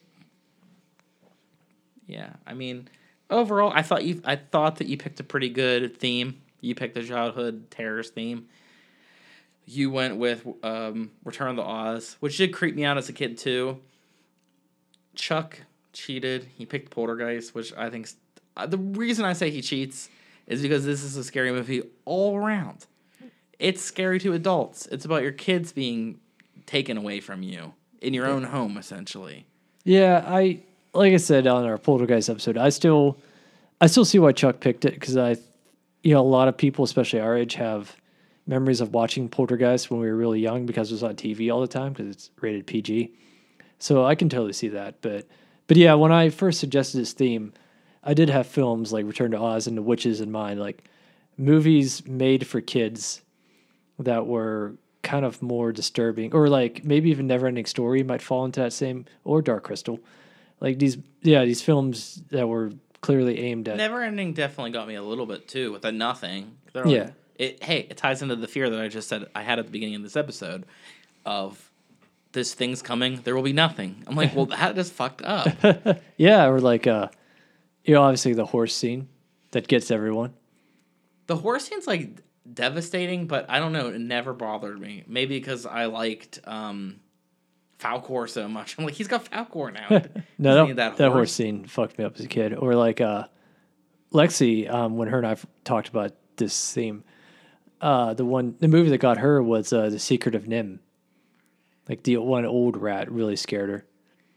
Yeah, I mean, overall, I thought you, I thought that you picked a pretty good theme. You picked the childhood terrorist theme. You went with um, Return of the Oz, which did creep me out as a kid too. Chuck cheated. He picked Poltergeist, which I think uh, the reason I say he cheats is because this is a scary movie all around. It's scary to adults. It's about your kids being taken away from you in your own home, essentially. Yeah, I like I said on our Poltergeist episode, I still I still see why Chuck picked it because I, you know, a lot of people, especially our age, have memories of watching Poltergeist when we were really young because it was on T V all the time because it's rated P G. So I can totally see that, but but yeah, when I first suggested this theme, I did have films like Return to Oz and The Witches in mind, like movies made for kids that were kind of more disturbing, or like maybe even Neverending Story might fall into that same, or Dark Crystal. Like these, yeah, these films that were clearly aimed at. Neverending definitely got me a little bit too with the nothing. They're like, Yeah. It hey, it ties into the fear that I just said I had at the beginning of this episode of this thing's coming, there will be nothing. I'm like, well, that just fucked up. Yeah, or like, uh, you know, obviously the horse scene that gets everyone. The horse scene's like devastating, but I don't know. It never bothered me. Maybe because I liked um, Falcor so much. I'm like, he's got Falcor now. No, that, that, that horse scene fucked me up as a kid. Or like uh, Lexi, um, when her and I talked about this theme, uh, the one the movie that got her was uh, The Secret of Nim. Like the one old rat really scared her.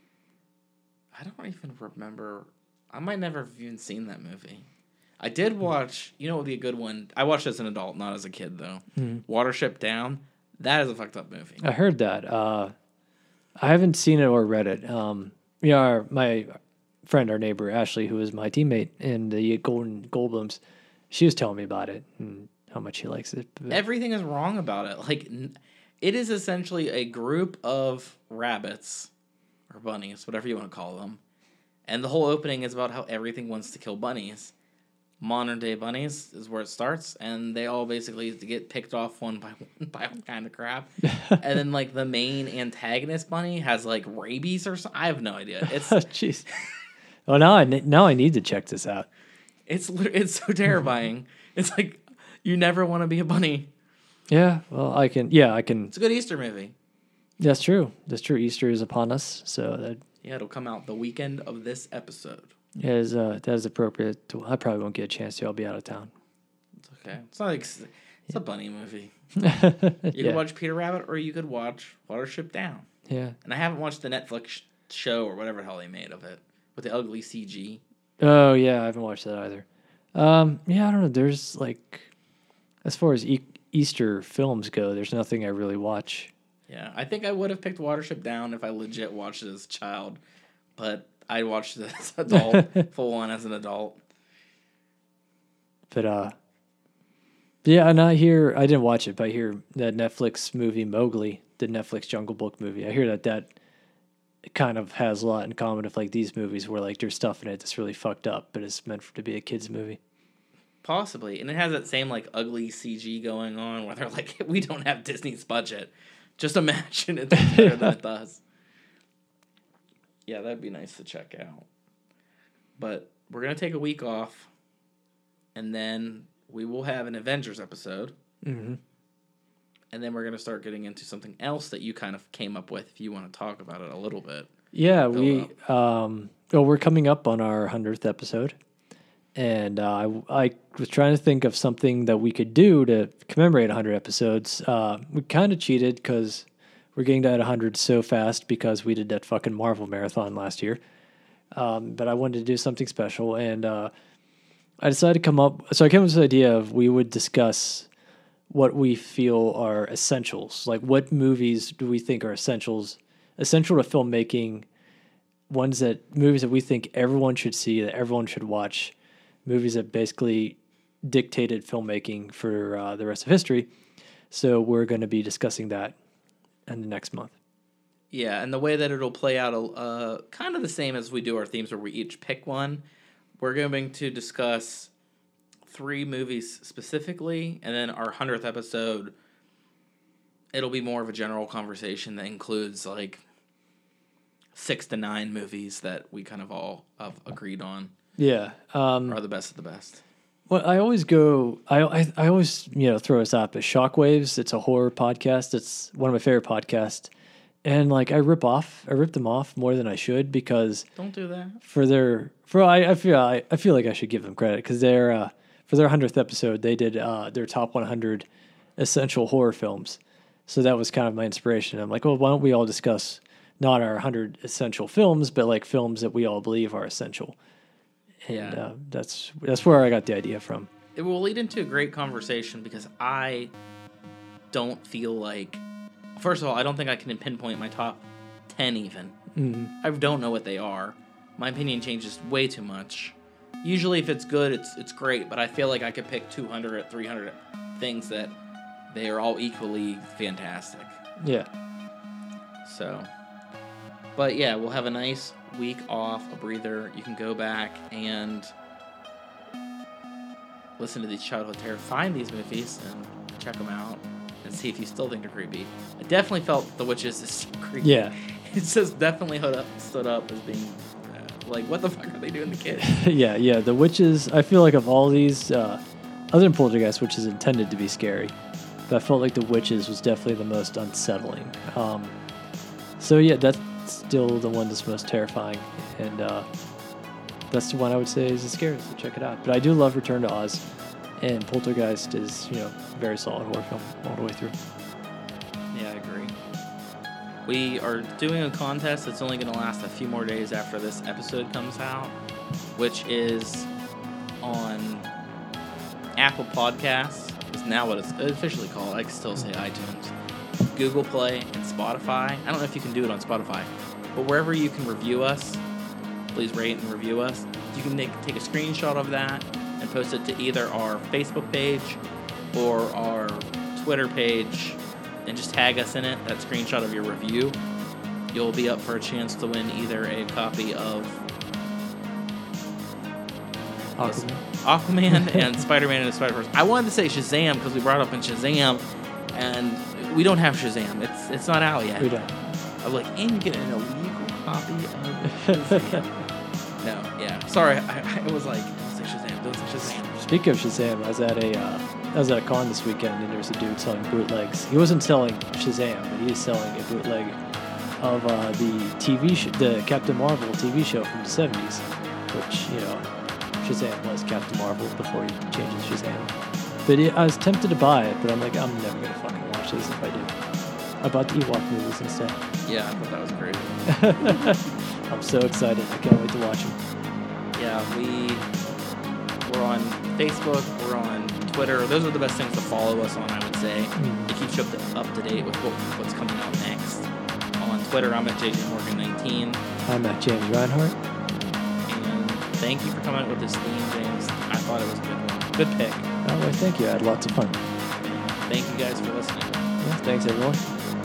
I don't even remember. I might never have even seen that movie. I did watch, you know what would be a good one? I watched as an adult, not as a kid, though. Mm-hmm. Watership Down. That is a fucked up movie. I heard that. Uh, I haven't seen it or read it. Um, you know, our, my friend, our neighbor, Ashley, who was my teammate in the Golden Goldblums, she was telling me about it and how much she likes it. But everything is wrong about it. Like, it is essentially a group of rabbits, or bunnies, whatever you want to call them. And the whole opening is about how everything wants to kill bunnies. Modern day bunnies is where it starts, and they all basically get picked off one by one by all kind of crap. And then like the main antagonist bunny has like rabies or something. I have no idea. It's jeez. Well, now I now I need to check this out. It's it's so terrifying. It's like you never want to be a bunny. Yeah, well, I can. Yeah, I can. It's a good Easter movie. That's true. That's true. Easter is upon us, so that. Yeah, it'll come out the weekend of this episode. Yeah, is uh, that is appropriate. To, I probably won't get a chance to. I'll be out of town. It's okay. It's not like it's a bunny movie. You yeah. could watch Peter Rabbit, or you could watch Watership Down. Yeah. And I haven't watched the Netflix show or whatever the hell they made of it with the ugly C G. Oh yeah, I haven't watched that either. Um, yeah, I don't know. There's like, as far as e- Easter films go, there's nothing I really watch. Yeah, I think I would have picked Watership Down if I legit watched it as a child, but I watched it as an adult, full on as an adult. But uh, yeah, and I hear I didn't watch it, but I hear that Netflix movie Mowgli, the Netflix Jungle Book movie. I hear that that kind of has a lot in common with like these movies where like there's stuff in it that's really fucked up, but it's meant for, to be a kids movie. Possibly, and it has that same like ugly C G going on where they're like, we don't have Disney's budget. Just imagine it's better than it does. Yeah, that'd be nice to check out. But we're going to take a week off, and then we will have an Avengers episode. Mm-hmm. And then we're going to start getting into something else that you kind of came up with if you want to talk about it a little bit. Yeah, we um, well, we're coming up on our hundredth episode. And uh, I, I was trying to think of something that we could do to commemorate one hundred episodes. Uh, we kind of cheated because we're getting to one hundred so fast because we did that fucking Marvel marathon last year. Um, but I wanted to do something special, and uh, I decided to come up. So I came up with this idea of we would discuss what we feel are essentials. Like, what movies do we think are essentials, essential to filmmaking? Ones that movies that we think everyone should see, that everyone should watch. Movies that basically dictated filmmaking for uh, the rest of history. So we're going to be discussing that in the next month. Yeah, and the way that it'll play out, uh, kind of the same as we do our themes where we each pick one. We're going to discuss three movies specifically, and then our hundredth episode, it'll be more of a general conversation that includes like six to nine movies that we kind of all have agreed on. Yeah, um, are the best of the best. Well, I always go. I, I I always you know throw us out, but Shockwaves. It's a horror podcast. It's one of my favorite podcasts, and like I rip off, I rip them off more than I should because don't do that for their for I, I feel I, I feel like I should give them credit because they're uh, for their hundredth episode they did uh, their top one hundred essential horror films. So that was kind of my inspiration. I'm like, well, why don't we all discuss not our one hundred essential films, but like films that we all believe are essential. And yeah. uh, that's that's where I got the idea from. It will lead into a great conversation because I don't feel like... First of all, I don't think I can pinpoint my top ten even. Mm-hmm. I don't know what they are. My opinion changes way too much. Usually if it's good, it's it's great, but I feel like I could pick two hundred, three hundred things that they are all equally fantastic. Yeah. So... But yeah, we'll have a nice week off, a breather. You can go back and listen to these childhood terror, find these movies and check them out. and see if you still think they're creepy. I definitely felt The Witches is creepy. Yeah. It says definitely stood up, stood up as being uh, like, what the fuck are they doing to kids? yeah, yeah. The Witches, I feel like of all these, uh, other than Poltergeist, which is intended to be scary, but I felt like The Witches was definitely the most unsettling. Um, so yeah, that's still the one that's most terrifying, and uh, that's the one I would say is the scariest. So check it out. But I do love Return to Oz, and Poltergeist is, you know, very solid horror film all the way through. Yeah, I agree. We are doing a contest that's only going to last a few more days after this episode comes out, which is on Apple Podcasts. Is now what it's officially called. I can still say iTunes, Google Play, and Spotify. I don't know if you can do it on Spotify, but wherever you can review us, please rate and review us. You can make, take a screenshot of that and post it to either our Facebook page or our Twitter page and just tag us in it, that screenshot of your review. You'll be up for a chance to win either a copy of Aquaman. Aquaman and Spider-Man and the Spider-Verse. I wanted to say Shazam because we brought up in Shazam, and we don't have Shazam. It's it's not out yet. We don't. I'm like, and you get an illegal copy of Shazam. No, yeah. Sorry, I, I was like, don't say Shazam, don't say Shazam. Speaking of Shazam, I was at a uh, I was at a con this weekend, and there was a dude selling bootlegs. He wasn't selling Shazam, but he is selling a bootleg of uh, the T V sh- the Captain Marvel T V show from the seventies, which, you know, Shazam was Captain Marvel before he changes Shazam. But it, I was tempted to buy it, but I'm like, I'm never gonna fucking watch this if I do. I bought the Ewok movies instead. Yeah, I thought that was great. I'm so excited. I can't wait to watch them. Yeah, we we're on Facebook, we're on Twitter. Those are the best things to follow us on, I would say. Mm. To keep you up to, up to date with what, what's coming out next. On Twitter, I'm at J J Morgan nineteen. I'm at James Reinhardt. And thank you for coming up with this theme, James. I thought it was a good one. Good pick. Oh, well, thank you. I had lots of fun. Thank you guys for listening. Yeah, thanks, everyone.